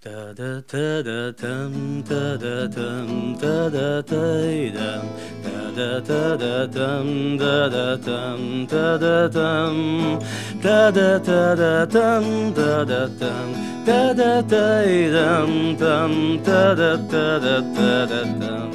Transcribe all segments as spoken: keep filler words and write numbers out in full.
Та-да-та-да-там, та-да-там, та-да-та-дам, та-да-та-да-там, та-да-там, та-да-там, та-да-та-да-там, та-да-там, та-да-та-дам, там, та-да-та-да-та-да-там.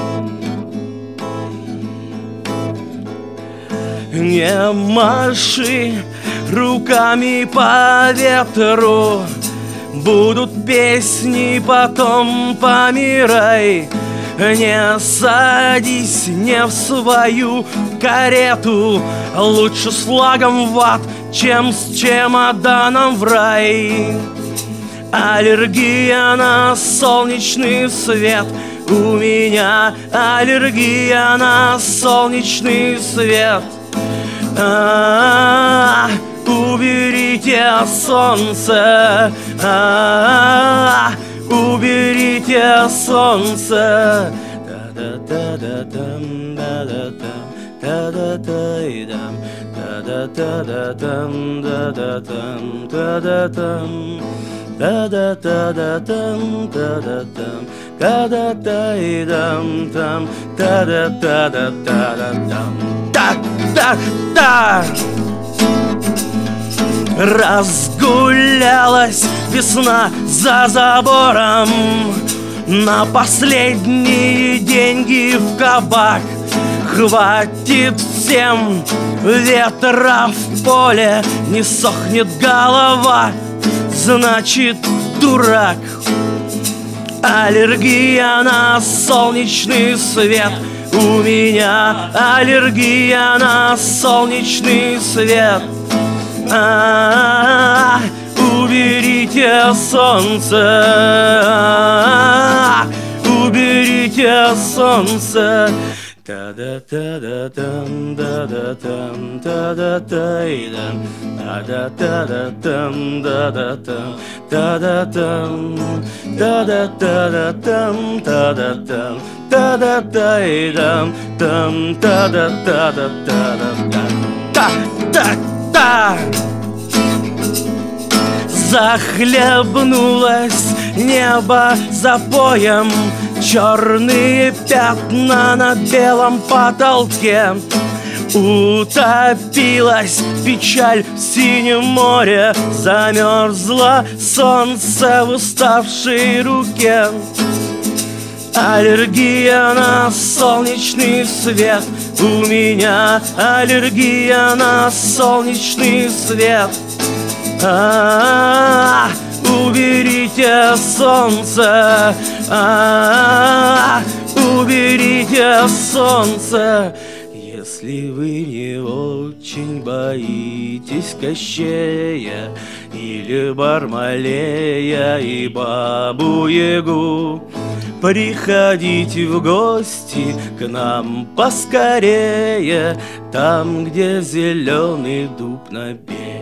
Не маши руками по ветру, будут песни, потом помирай. Не садись не в свою карету, лучше с флагом в ад, чем с чемоданом в рай. Аллергия на солнечный свет, у меня аллергия на солнечный свет. А-а-а, уберите солнце, а-а-а, уберите солнце. Та-да-та-да-там, да-да-там, та-да-та-дам, та-да-та-да-там, да-да-там, та-да-там, та-да-та-да-там, та-да-там, та-да-та-дам, там, та-да-та-да-та-да-там. Так-так-так! Разгулялась весна за забором, на последние деньги в кабак. Хватит всем ветра в поле, не сохнет голова, значит дурак. Аллергия на солнечный свет, у меня аллергия на солнечный свет. А-а-а, уберите солнце, а-а-а, уберите солнце. Та-да-та-да-там, да-да-там, та-да-та-дам, та-да-та-да-там, да-да-там, та-да-там, та-да-та-да-там, та-да-там, та-да-та-дам, там, та-да-та-да-та-да-там. Та-та-та! Захлебнулось небо запоем, черные пятна на белом потолке. Утопилась печаль в синем море, замерзло солнце в уставшей руке. Аллергия на солнечный свет, у меня аллергия на солнечный свет. А-а-а, уберите солнце, а-а-а, уберите солнце. Если вы не очень боитесь Кощея или Бармалея и Бабу-Ягу, приходите в гости к нам поскорее, там, где зеленый дуб на берегу.